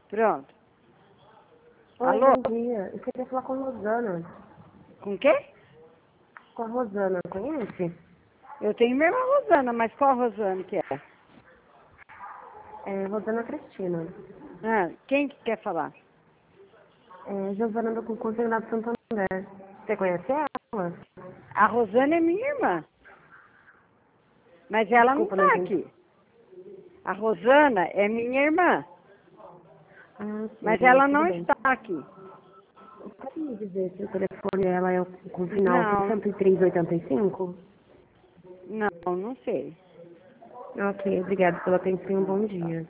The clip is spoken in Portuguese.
Pronto. Oi, Alô? bom dia. Eu queria falar com a Rosana. Com quem? Com a Rosana, conhece? Eu tenho minha irmã Rosana, mas qual Rosana que é? É Rosana Cristina. Ah, quem que quer falar? É Giovana do Consignado Santo André. Você conhece ela? A Rosana é minha irmã, mas ela não Desculpa, não está entendi. aqui. A Rosana é minha irmã, Ah, mas sim, ela tudo não bem. está aqui. Pode me dizer se o telefone dela é com final Não, 6385? não sei. Ok, obrigada pela atenção. Um Ah, bom tá. dia.